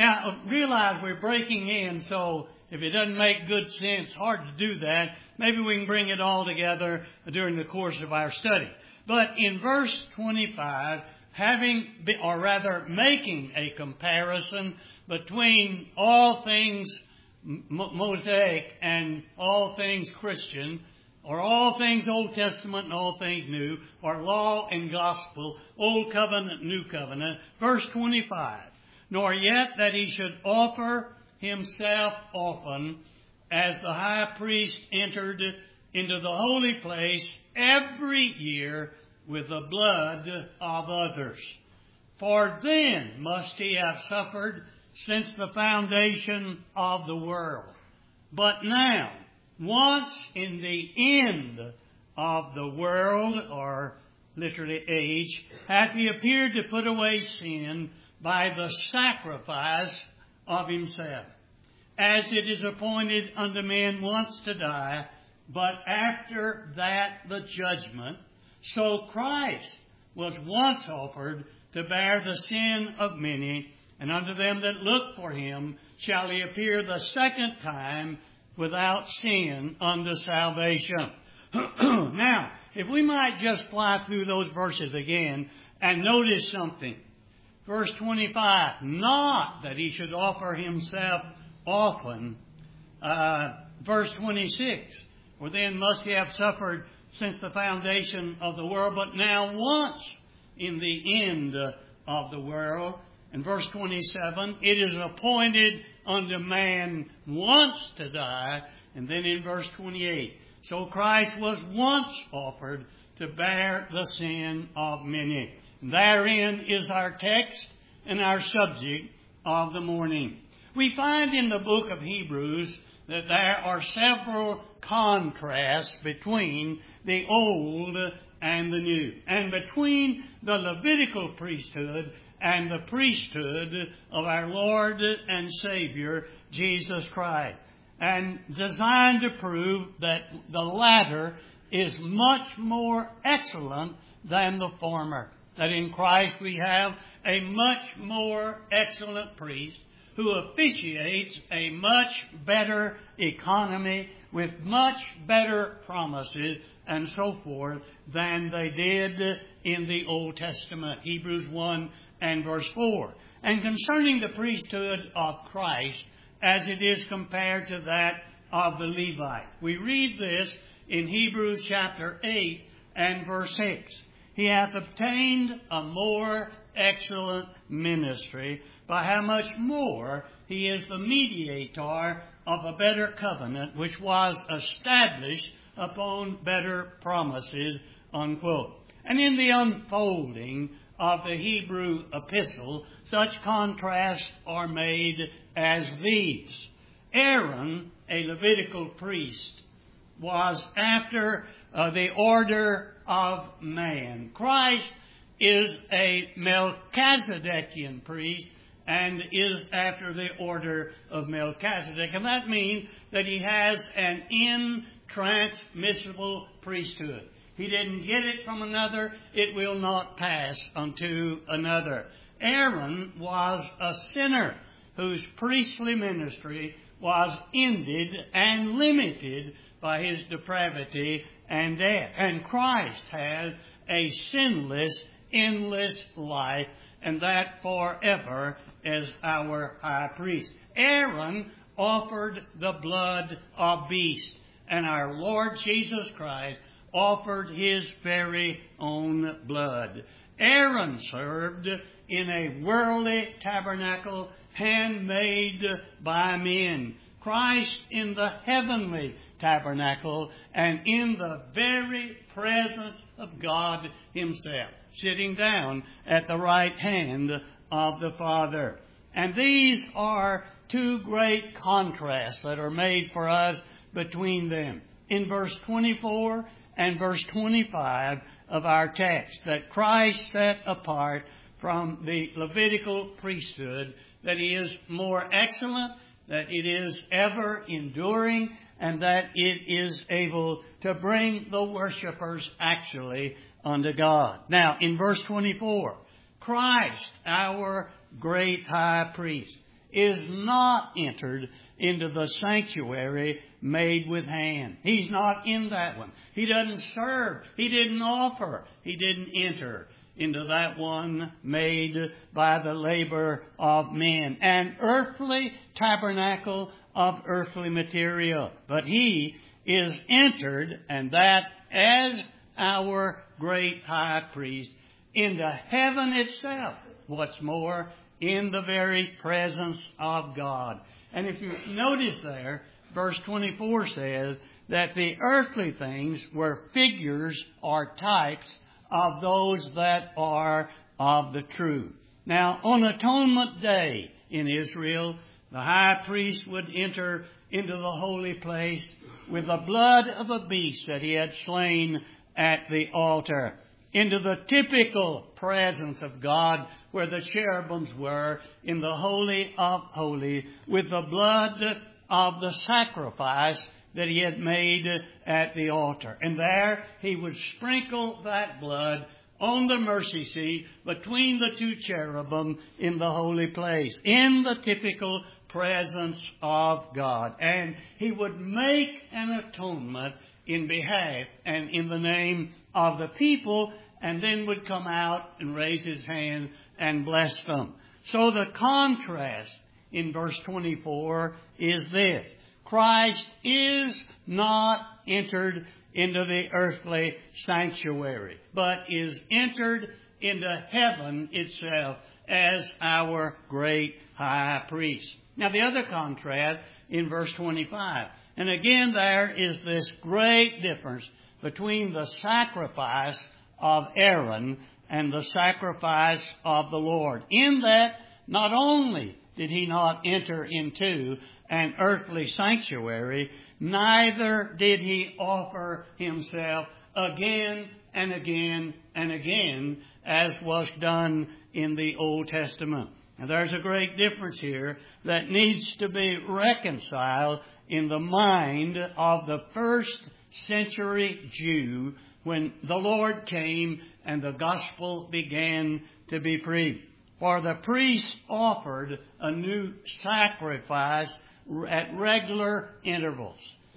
Now, realize we're breaking in, so if it doesn't make good sense, hard to do that. Maybe we can bring it all together during the course of our study. But in verse 25, making a comparison between all things Mosaic and all things Christian, or all things Old Testament and all things New, or law and gospel, Old Covenant, New Covenant. Verse 25, nor yet that he should offer himself often, as the high priest entered into the holy place every year with the blood of others. For then must he have suffered since the foundation of the world. But now, once in the end of the world, or literally age, hath he appeared to put away sin by the sacrifice of himself. As it is appointed unto men once to die, but after that the judgment, so Christ was once offered to bear the sin of many, and unto them that look for him shall he appear the second time without sin unto salvation. Now, if we might just fly through those verses again and notice something. Verse 25, not that he should offer himself often. Verse 26, for then must he have suffered since the foundation of the world, but now once in the end of the world. And verse 27, it is appointed unto man once to die. And then in verse 28, so Christ was once offered to bear the sin of many. Therein is our text and our subject of the morning. We find in the book of Hebrews that there are several contrasts between the Old and the New, and between the Levitical priesthood and the priesthood of our Lord and Savior, Jesus Christ, and designed to prove that the latter is much more excellent than the former. That in Christ we have a much more excellent priest who officiates a much better economy with much better promises and so forth than they did in the Old Testament. Hebrews 1 and verse 4. And concerning the priesthood of Christ, as it is compared to that of the Levite, we read this in Hebrews chapter 8 and verse 6. He hath obtained a more excellent ministry, by how much more he is the mediator of a better covenant, which was established upon better promises, unquote. And in the unfolding of the Hebrew epistle, such contrasts are made as these. Aaron, a Levitical priest, was after the order of man. Christ is a Melchizedekian priest and is after the order of Melchizedek. And that means that he has an intransmissible priesthood. He didn't get it from another. It will not pass unto another. Aaron was a sinner whose priestly ministry was ended and limited by his depravity and death. And Christ has a sinless, endless life, and that forever as our high priest. Aaron offered the blood of beasts, and our Lord Jesus Christ offered his very own blood. Aaron served in a worldly tabernacle handmade by men. Christ in the heavenly tabernacle and in the very presence of God himself, sitting down at the right hand of the Father. And these are two great contrasts that are made for us between them. In verse 24 and verse 25 of our text, that Christ set apart from the Levitical priesthood, that he is more excellent, that it is ever enduring, and that it is able to bring the worshipers actually unto God. Now, in verse 24, Christ, our great high priest, is not entered into the sanctuary made with hand. He's not in that one. He doesn't serve. He didn't offer. He didn't enter into that one made by the labor of men. An earthly tabernacle of earthly material. But He is entered, and that as our great high priest, into heaven itself. What's more, in the very presence of God. And if you notice there, verse 24 says that the earthly things were figures or types of those that are of the true. Now, on Atonement Day in Israel, the high priest would enter into the holy place with the blood of a beast that he had slain at the altar, into the typical presence of God where the cherubims were in the Holy of Holies, with the blood of the sacrifice that he had made at the altar. And there he would sprinkle that blood on the mercy seat between the two cherubim in the holy place, in the typical presence of God. And he would make an atonement in behalf and in the name of the people, and then would come out and raise his hand and bless them. So the contrast in verse 24 is this: Christ is not entered into the earthly sanctuary, but is entered into heaven itself as our great high priest. Now the other contrast in verse 25. And again there is this great difference between the sacrifice of Aaron and the sacrifice of the Lord. In that not only did he not enter into an earthly sanctuary, neither did he offer himself again and again and again as was done in the Old Testament. And there's a great difference here that needs to be reconciled in the mind of the first century Jew when the Lord came and the gospel began to be preached. For the priest offered a new sacrifice at regular intervals.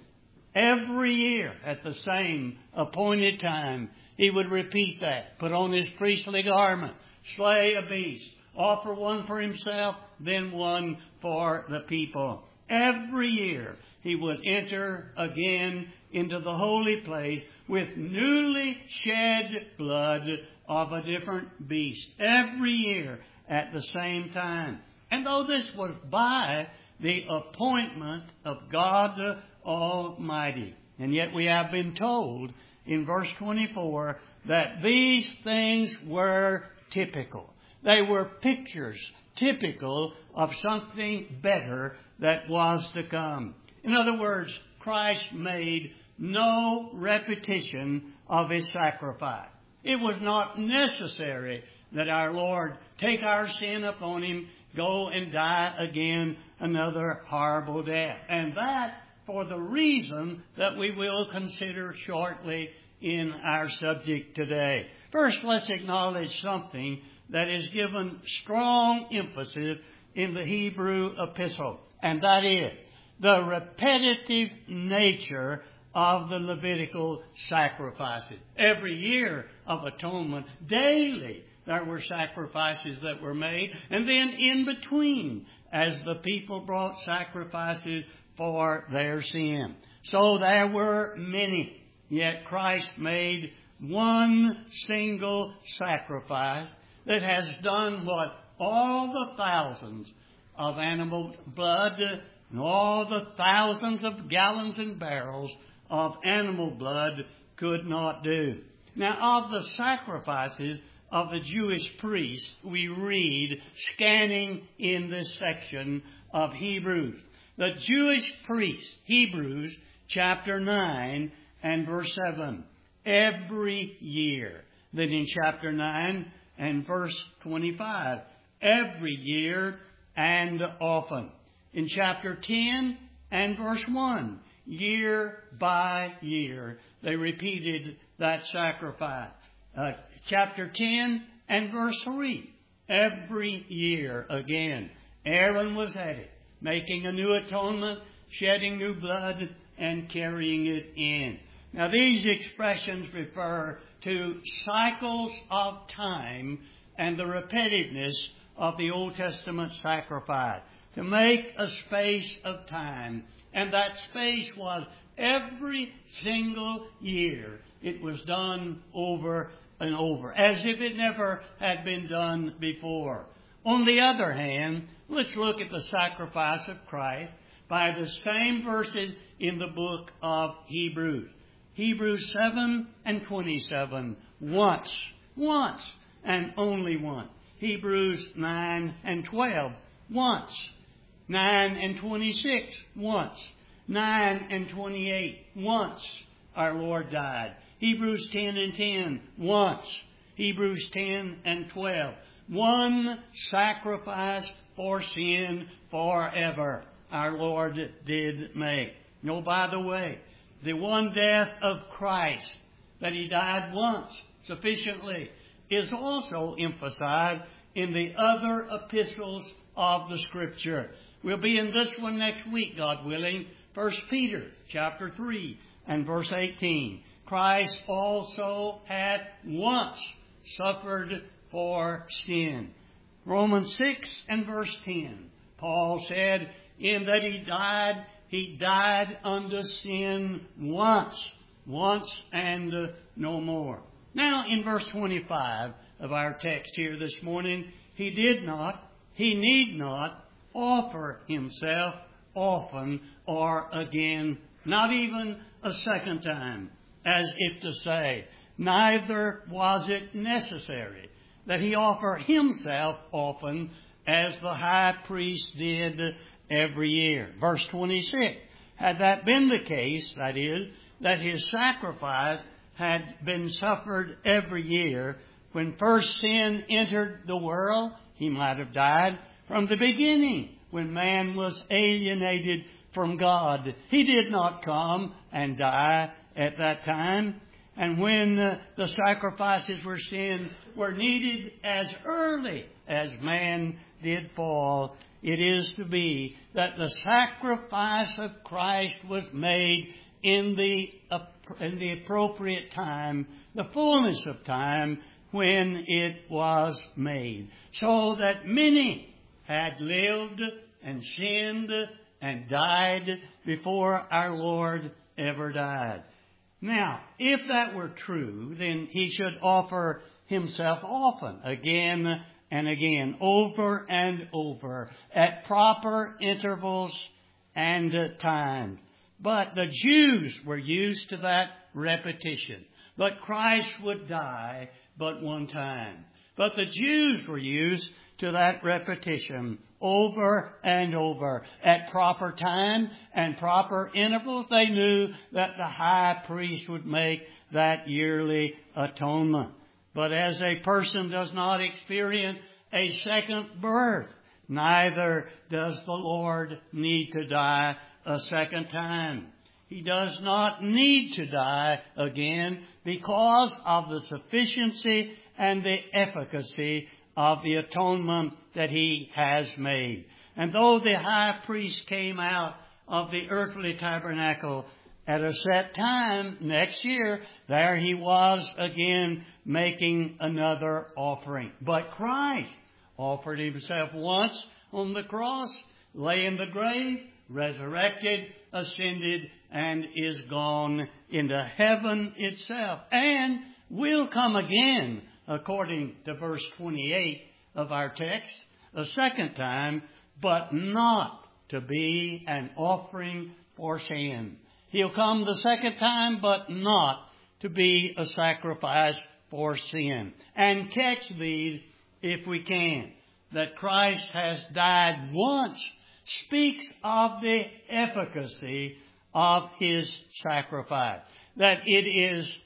Every year at the same appointed time, he would repeat that. Put on his priestly garment, slay a beast, offer one for himself, then one for the people. Every year he would enter again into the holy place with newly shed blood of a different beast. Every year at the same time. And though this was by the appointment of God Almighty, and yet we have been told in verse 24 that these things were typical. They were pictures, typical of something better that was to come. In other words, Christ made no repetition of his sacrifice. It was not necessary that our Lord take our sin upon him, go and die again another horrible death. And that for the reason that we will consider shortly in our subject today. First, let's acknowledge something that is given strong emphasis in the Hebrew epistle, and that is the repetitive nature of the Levitical sacrifices. Every year of atonement, daily, there were sacrifices that were made, and then in between, as the people brought sacrifices for their sin. So there were many, yet Christ made one single sacrifice that has done what all the thousands of animal blood and all the thousands of gallons and barrels of animal blood could not do. Now, of the sacrifices of the Jewish priests, we read, scanning in this section of Hebrews. The Jewish priests, Hebrews chapter 9 and verse 7, every year. Then in chapter 9 and verse 25, every year and often. In chapter 10 and verse 1, year by year, they repeated that sacrifice. Chapter 10 and verse 3, every year again. Aaron was at it, making a new atonement, shedding new blood, and carrying it in. Now, these expressions refer to cycles of time and the repetitiveness of the Old Testament sacrifice, to make a space of time. And that space was every single year. It was done over and over, as if it never had been done before. On the other hand, let's look at the sacrifice of Christ by the same verses in the book of Hebrews. Hebrews 7 and 27, once, and only once. Hebrews 9 and 12, once. 9 and 26, once. 9 and 28, once our Lord died. Hebrews 10 and 10, once. Hebrews 10 and 12, one sacrifice for sin forever our Lord did make. No, by the way, the one death of Christ, that He died once sufficiently, is also emphasized in the other epistles of the Scripture. We'll be in this one next week, God willing, 1 Peter chapter 3 and verse 18. Christ also had once suffered for sin. Romans 6 and verse 10. Paul said, in that He died unto sin once and no more. Now, in verse 25 of our text here this morning, He need not offer Himself often or again, not even a second time, as if to say, neither was it necessary that He offer Himself often as the high priest did every year. Verse 26, had that been the case, that is, that His sacrifice had been suffered every year, when first sin entered the world, He might have died from the beginning, when man was alienated from God. He did not come and die at that time. And when the sacrifices for sin were needed as early as man did fall, it is to be that the sacrifice of Christ was made in the appropriate time, the fullness of time when it was made, so that many had lived and sinned and died before our Lord ever died. Now, if that were true, then He should offer Himself often, again and again, over and over, at proper intervals and times. But the Jews were used to that repetition. But Christ would die but one time. But the Jews were used to that repetition over and over at proper time and proper intervals. They knew that the high priest would make that yearly atonement. But as a person does not experience a second birth, neither does the Lord need to die a second time. He does not need to die again because of the sufficiency and the efficacy of the atonement that He has made. And though the high priest came out of the earthly tabernacle at a set time next year, there He was again making another offering. But Christ offered Himself once on the cross, lay in the grave, resurrected, ascended, and is gone into heaven itself, and will come again, according to verse 28 of our text, a second time, but not to be an offering for sin. He'll come the second time, but not to be a sacrifice for sin. And catch these if we can. That Christ has died once speaks of the efficacy of His sacrifice. That it is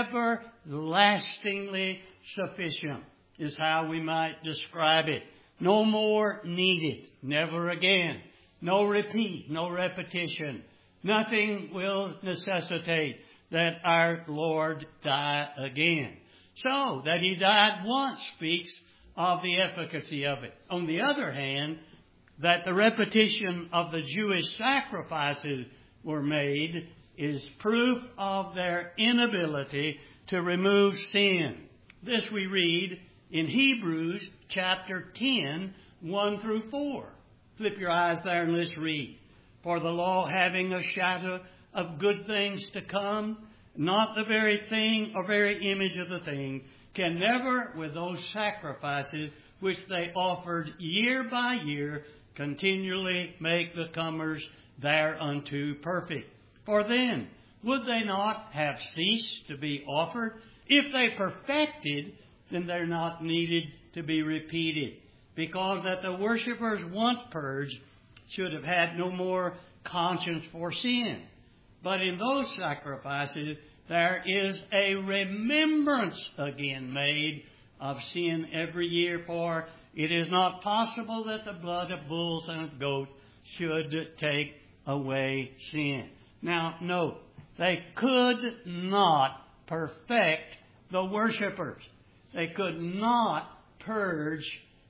everlastingly sufficient is how we might describe it. No more needed. Never again. No repeat. No repetition. Nothing will necessitate that our Lord die again. So, that He died once speaks of the efficacy of it. On the other hand, that the repetition of the Jewish sacrifices were made is proof of their inability to remove sin. This we read in Hebrews chapter 10, 1 through 4. Flip your eyes there and let's read. For the law, having a shadow of good things to come, not the very thing or very image of the thing, can never, with those sacrifices which they offered year by year, continually make the comers thereunto perfect. For then, would they not have ceased to be offered? If they perfected, then they're not needed to be repeated, because that the worshippers once purged should have had no more conscience for sin. But in those sacrifices there is a remembrance again made of sin every year, for it is not possible that the blood of bulls and of goats should take away sin. Now, note, they could not perfect the worshippers. They could not purge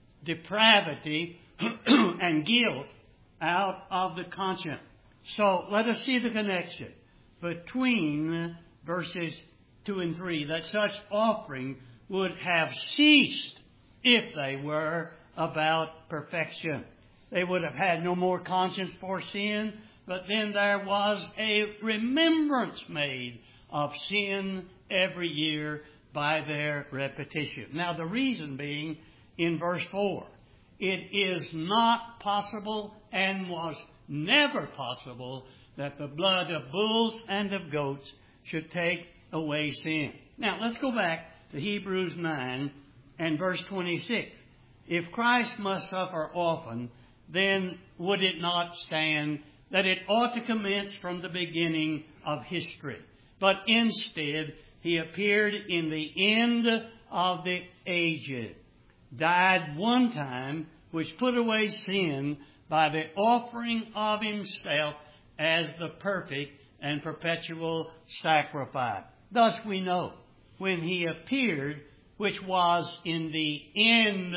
depravity and guilt out of the conscience. So let us see the connection between verses 2 and 3, that such offering would have ceased if they were about perfection. They would have had no more conscience for sin, but then there was a remembrance made of sin every year by their repetition. Now the reason being in verse 4, it is not possible and was never possible that the blood of bulls and of goats should take away sin. Now let's go back to Hebrews 9 and verse 26. If Christ must suffer often, then would it not stand that it ought to commence from the beginning of history? But instead, he appeared in the end of the ages, died one time, which put away sin by the offering of himself as the perfect and perpetual sacrifice. Thus we know, when he appeared, which was in the end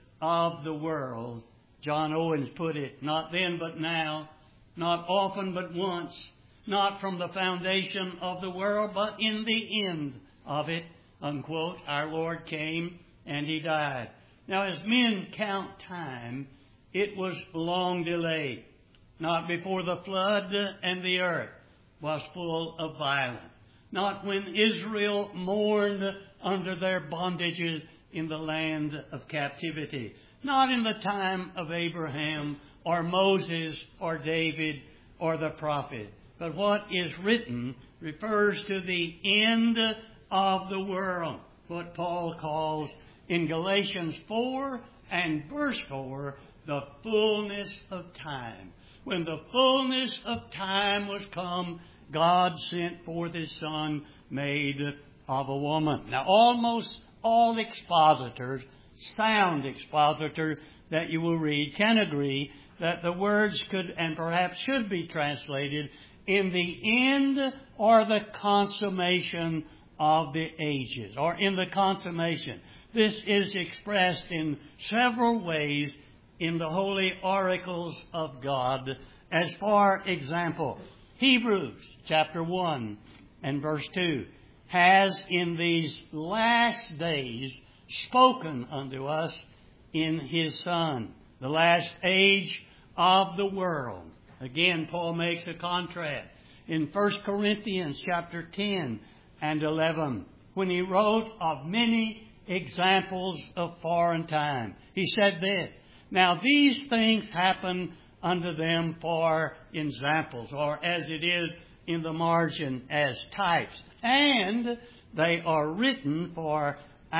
of the world, John Owens put it, not then but now, not often but once, not from the foundation of the world, but in the end of it, unquote, our Lord came and he died. Now, as men count time, it was long delayed, not before the flood and the earth was full of violence, not when Israel mourned under their bondages in the land of captivity, not in the time of Abraham or Moses or David or the prophet. But what is written refers to the end of the world, what Paul calls in Galatians 4 and verse 4, the fullness of time. When the fullness of time was come, God sent forth His Son, made of a woman. Now, almost all expositors, sound expositors that you will read, can agree that the words could and perhaps should be translated in the end or the consummation of the ages, or in the consummation. This is expressed in several ways in the holy oracles of God. As for example, Hebrews chapter 1 and verse 2 has in these last days spoken unto us in His Son, the last age of the world. Again, Paul makes a contrast in 1 Corinthians chapter 10 and 11, when he wrote of many examples of foreign time. He said this, now these things happen unto them for examples, or as it is in the margin, as types. And they are written for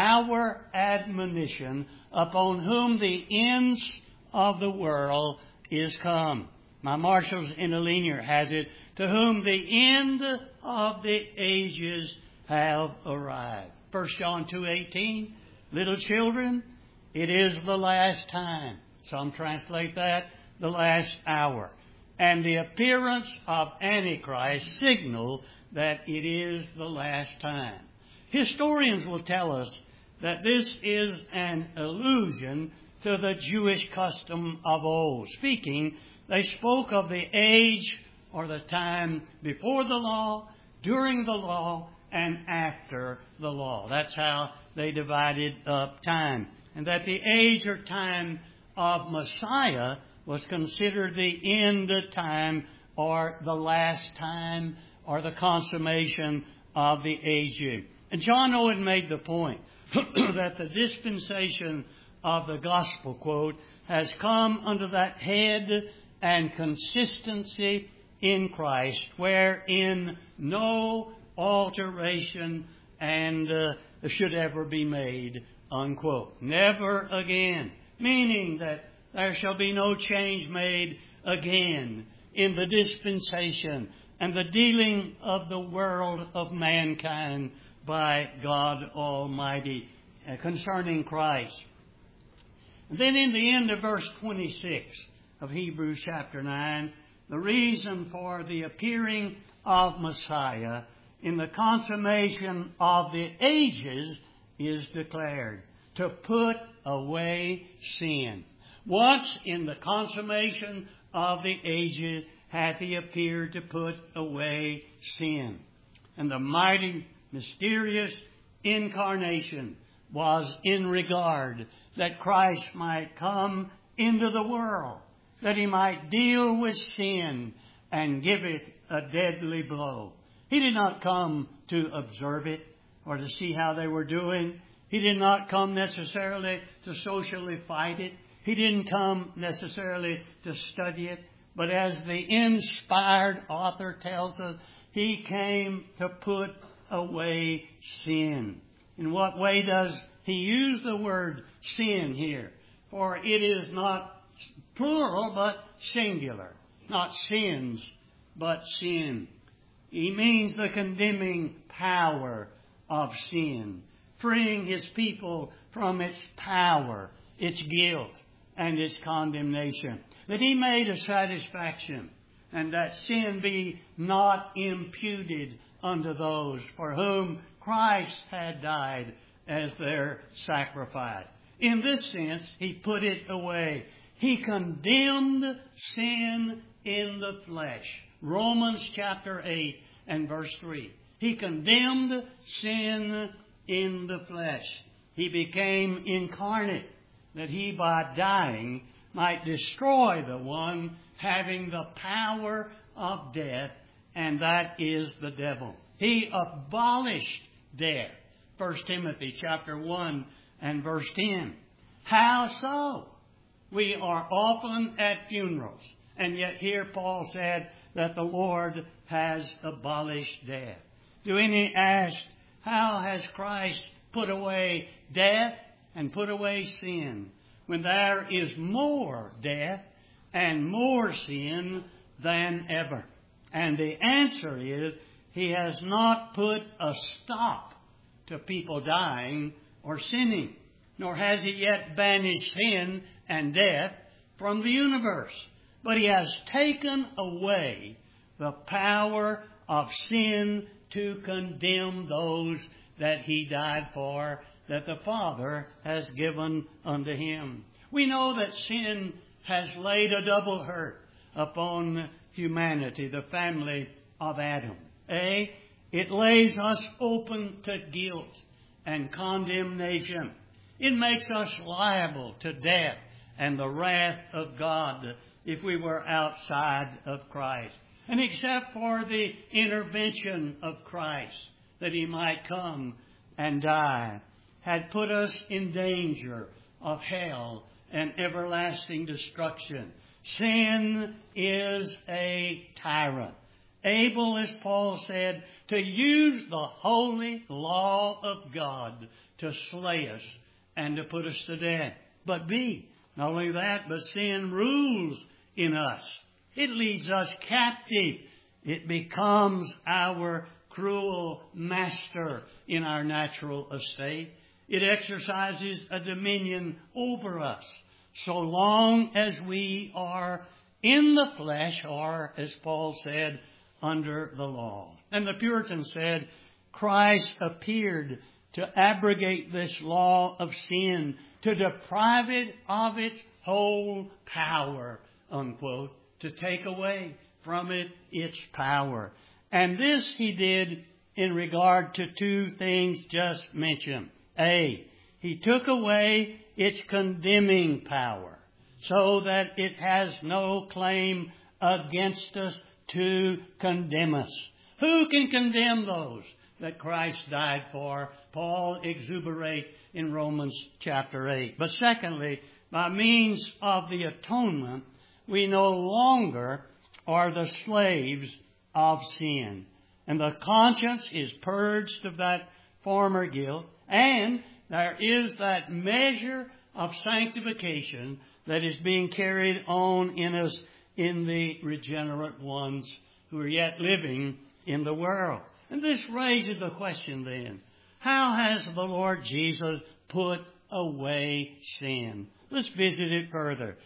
our admonition, upon whom the ends of the world is come. My Marshall's Interlinear has it, to whom the end of the ages have arrived. 1 John 2:18, little children, it is the last time. Some translate that, the last hour. And the appearance of Antichrist signal that it is the last time. Historians will tell us that this is an allusion to the Jewish custom of old. Speaking, they spoke of the age or the time before the law, during the law, and after the law. That's how they divided up time. And that the age or time of Messiah was considered the end time or the last time or the consummation of the age. And John Owen made the point that the dispensation of the gospel, quote, has come under that head and consistency in Christ, wherein no alteration and should ever be made, unquote. Never again. Meaning that there shall be no change made again in the dispensation and the dealing of the world of mankind by God Almighty concerning Christ. And then in the end of verse 26 of Hebrews chapter 9, the reason for the appearing of Messiah in the consummation of the ages is declared, to put away sin. Once in the consummation of the ages hath he appeared to put away sin. And the mighty, mysterious incarnation was in regard that Christ might come into the world, that he might deal with sin and give it a deadly blow. He did not come to observe it or to see how they were doing. He did not come necessarily to socially fight it. He didn't come necessarily to study it. But as the inspired author tells us, he came to put away sin. In what way does he use the word sin here? For it is not plural, but singular. Not sins, but sin. He means the condemning power of sin, freeing his people from its power, its guilt, and its condemnation. That he made a satisfaction, and that sin be not imputed unto those for whom Christ had died as their sacrifice. In this sense, he put it away. He condemned sin in the flesh. Romans chapter 8 and verse 3. He condemned sin in the flesh. He became incarnate, that he by dying might destroy the one having the power of death, and that is the devil. He abolished death. 1 Timothy chapter 1 and verse 10. How so? We are often at funerals, and yet here Paul said that the Lord has abolished death. Do any ask, how has Christ put away death and put away sin, when there is more death and more sin than ever? And the answer is, he has not put a stop to people dying or sinning, nor has he yet banished sin and death from the universe. But he has taken away the power of sin to condemn those that he died for, that the Father has given unto him. We know that sin has laid a double hurt upon humanity, the family of Adam. It lays us open to guilt and condemnation. It makes us liable to death and the wrath of God if we were outside of Christ. And except for the intervention of Christ, that he might come and die, had put us in danger of hell and everlasting destruction. Sin is a tyrant, able, as Paul said, to use the holy law of God to slay us and to put us to death. But not only that, but sin rules in us. It leads us captive. It becomes our cruel master in our natural estate. It exercises a dominion over us so long as we are in the flesh, or, as Paul said, under the law. And the Puritans said, Christ appeared to abrogate this law of sin, to deprive it of its whole power, unquote, to take away from it its power. And this he did in regard to two things just mentioned. A, he took away its condemning power so that it has no claim against us to condemn us. Who can condemn those that Christ died for? Paul exuberates in Romans chapter 8. But secondly, by means of the atonement, we no longer are the slaves of sin. And the conscience is purged of that former guilt. And there is that measure of sanctification that is being carried on in us in the regenerate ones who are yet living in the world. And this raises the question then, how has the Lord Jesus put away sin? Let's visit it further.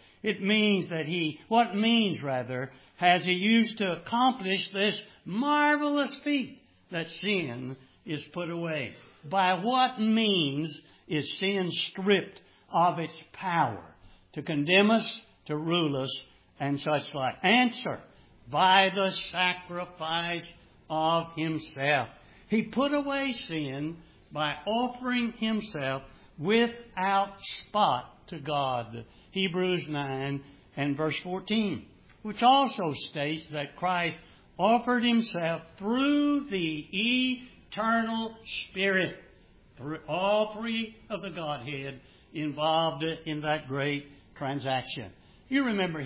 What means has he used to accomplish this marvelous feat that sin is put away? By what means is sin stripped of its power to condemn us, to rule us, and such like? Answer, by the sacrifice of himself. He put away sin by offering himself without spot to God. Hebrews 9 and verse 14, which also states that Christ offered himself through the eternal Spirit, through all three of the Godhead involved in that great transaction. You remember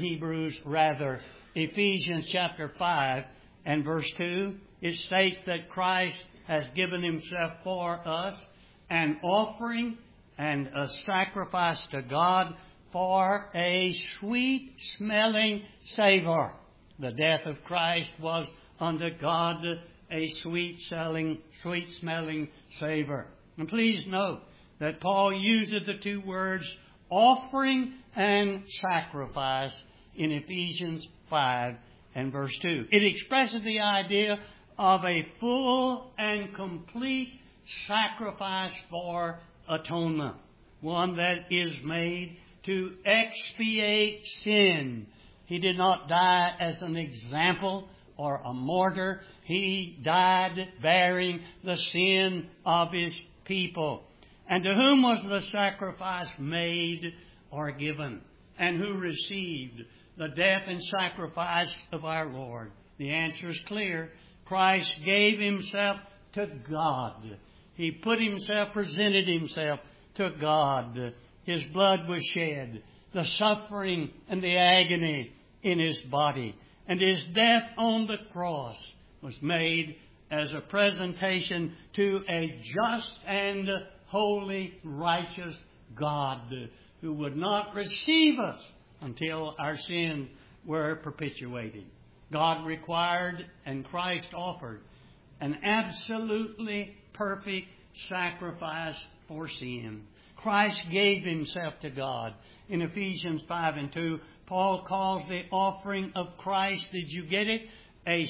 Ephesians chapter 5 and verse 2. It states that Christ has given himself for us an offering and a sacrifice to God for a sweet-smelling savor. The death of Christ was unto God a sweet-smelling savor. And please note that Paul uses the two words offering and sacrifice in Ephesians 5 and verse 2. It expresses the idea of a full and complete sacrifice for atonement, one that is made to expiate sin. He did not die as an example or a martyr. He died bearing the sin of his people. And to whom was the sacrifice made or given? And who received the death and sacrifice of our Lord? The answer is clear. Christ gave himself to God. He presented himself to God. His blood was shed, the suffering and the agony in his body. And his death on the cross was made as a presentation to a just and holy, righteous God who would not receive us until our sins were perpetuated. God required and Christ offered an absolutely perfect sacrifice for sin. Christ gave himself to God. In Ephesians 5 and 2, Paul calls the offering of Christ, did you get it? A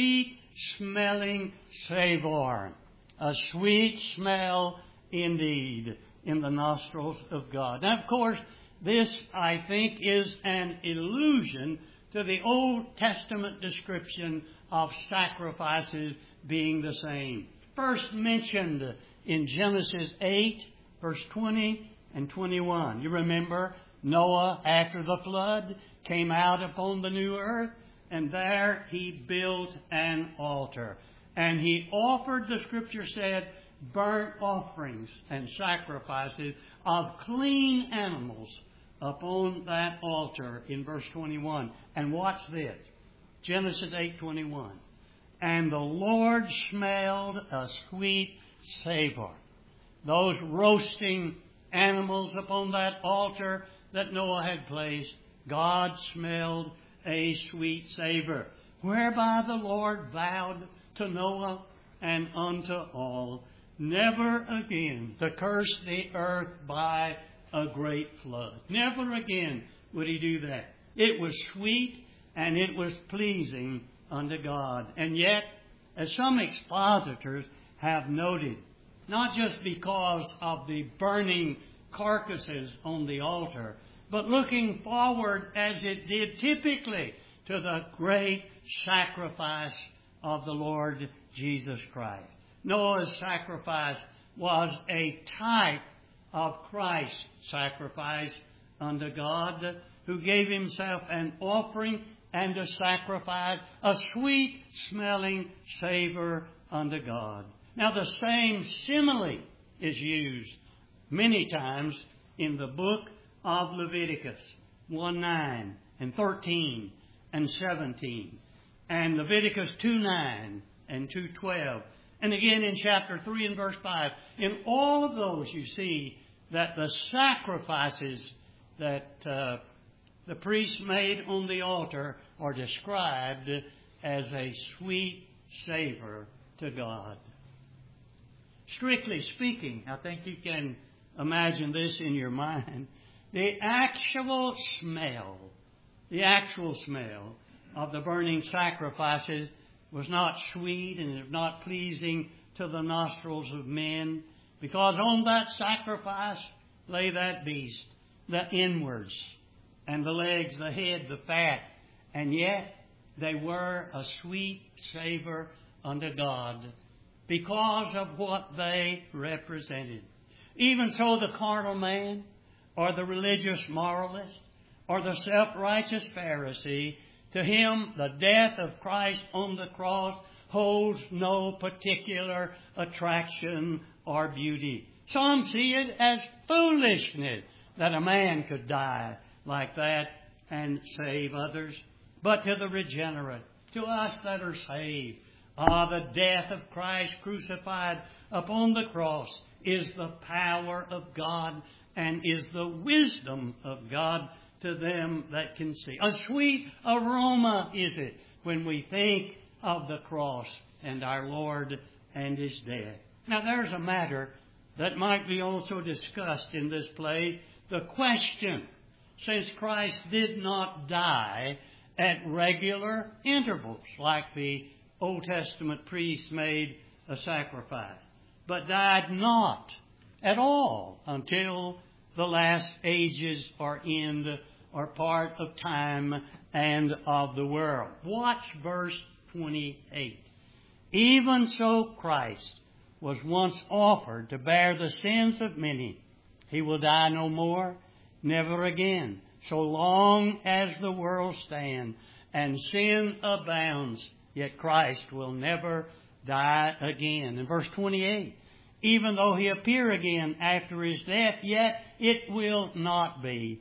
sweet-smelling savor. A sweet smell indeed in the nostrils of God. Now, of course, this, I think, is an allusion to the Old Testament description of sacrifices being the same. First mentioned in Genesis 8, verse 20 and 21. You remember Noah, after the flood, came out upon the new earth, and there he built an altar. And he offered, the Scripture said, burnt offerings and sacrifices of clean animals upon that altar in verse 21. And watch this. Genesis 8:21. And the Lord smelled a sweet savor. Those roasting animals upon that altar that Noah had placed, God smelled a sweet savor, whereby the Lord vowed to Noah and unto all, never again to curse the earth by a great flood. Never again would he do that. It was sweet and it was pleasing unto God. And yet, as some expositors have noted, not just because of the burning carcasses on the altar, but looking forward, as it did typically, to the great sacrifice of the Lord Jesus Christ. Noah's sacrifice was a type of Christ's sacrifice unto God, who gave himself an offering and a sacrifice, a sweet-smelling savor unto God. Now, the same simile is used many times in the book of Leviticus 1:9 and 13 and 17, and Leviticus 2:9 and 2:12, and again in chapter 3 and verse 5. In all of those, you see that the sacrifices that the priests made on the altar are described as a sweet savor to God. Strictly speaking, I think you can imagine this in your mind. The actual smell of the burning sacrifices was not sweet and it was not pleasing to the nostrils of men, because on that sacrifice lay that beast, the inwards, and the legs, the head, the fat, and yet they were a sweet savor unto God because of what they represented. Even so, the carnal man, or the religious moralist, or the self-righteous Pharisee, to him the death of Christ on the cross holds no particular attraction or beauty. Some see it as foolishness that a man could die like that and save others. But to the regenerate, to us that are saved, the death of Christ crucified upon the cross is the power of God and is the wisdom of God to them that can see. A sweet aroma is it when we think of the cross and our Lord and His death. Now, there's a matter that might be also discussed in this place. The question, since Christ did not die at regular intervals like the Old Testament priests made a sacrifice, but died not at all until the last ages or end or part of time and of the world. Watch verse 28. Even so Christ was once offered to bear the sins of many. He will die no more, never again, so long as the world stands and sin abounds, yet Christ will never die again. In verse 28, even though He appear again after His death, yet it will not be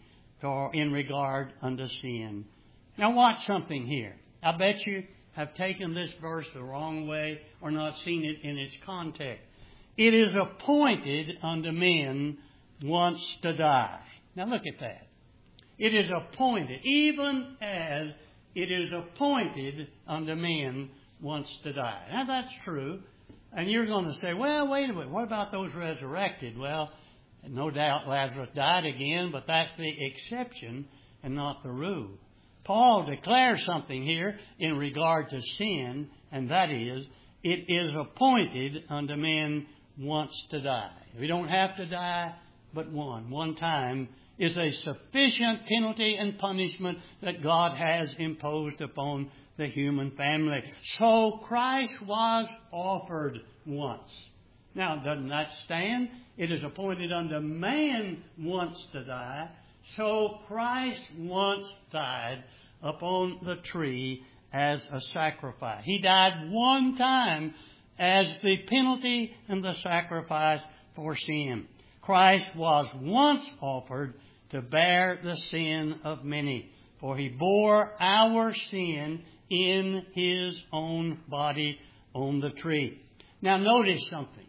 in regard unto sin. Now watch something here. I bet you have taken this verse the wrong way or not seen it in its context. It is appointed unto men once to die. Now look at that. It is appointed, even as it is appointed unto men once to die. Now that's true. And you're going to say, well, wait a minute, what about those resurrected? Well, no doubt Lazarus died again, but that's the exception and not the rule. Paul declares something here in regard to sin, and that is, it is appointed unto men once to die. We don't have to die but one time is a sufficient penalty and punishment that God has imposed upon the human family. So Christ was offered once. Now, doesn't that stand? It is appointed unto man once to die. So Christ once died upon the tree as a sacrifice. He died one time as the penalty and the sacrifice for sin. Christ was once offered to bear the sin of many, for He bore our sin in His own body on the tree. Now notice something.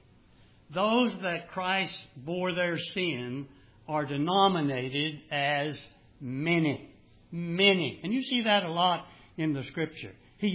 Those that Christ bore their sin are denominated as many. Many. And you see that a lot in the Scripture. He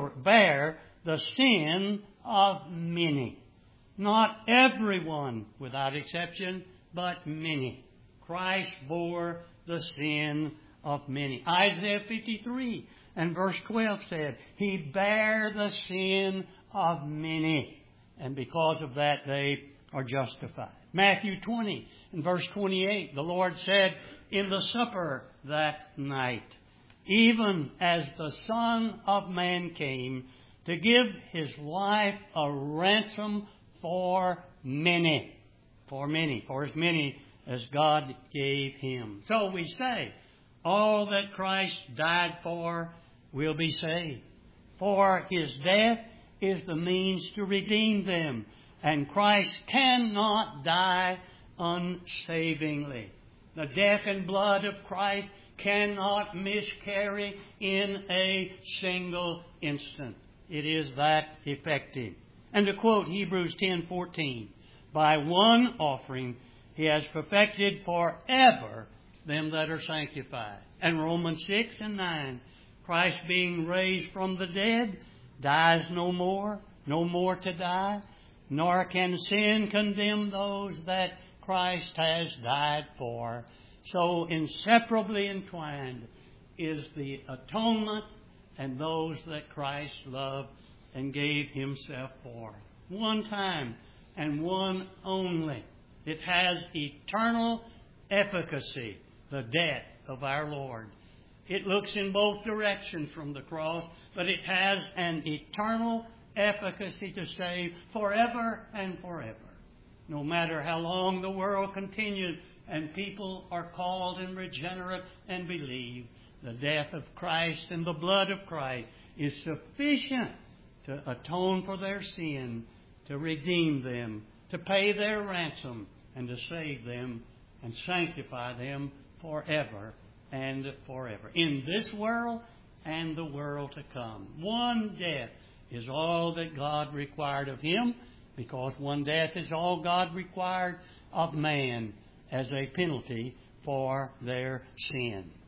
bare the sin of many. Not everyone without exception, but many. Christ bore the sin of many. Isaiah 53 and verse 12 said, He bare the sin of many. And because of that, they are justified. Matthew 20 and verse 28, the Lord said in the supper that night, even as the Son of Man came to give his life a ransom for many, for as many as God gave him. So we say, all that Christ died for will be saved. For his death is the means to redeem them. And Christ cannot die unsavingly. The death and blood of Christ cannot miscarry in a single instant. It is that effective. And to quote Hebrews 10:14, by one offering he has perfected forever them that are sanctified. And Romans 6 and 9, Christ being raised from the dead dies no more to die, nor can sin condemn those that Christ has died for. So inseparably entwined is the atonement and those that Christ loved and gave himself for. One time and one only. It has eternal efficacy, the death of our Lord. It looks in both directions from the cross, but it has an eternal efficacy to save forever and forever. No matter how long the world continues and people are called and regenerate and believe, the death of Christ and the blood of Christ is sufficient to atone for their sin, to redeem them, to pay their ransom, and to save them and sanctify them forever and forever, in this world and the world to come. One death is all that God required of him, because one death is all God required of man as a penalty for their sin.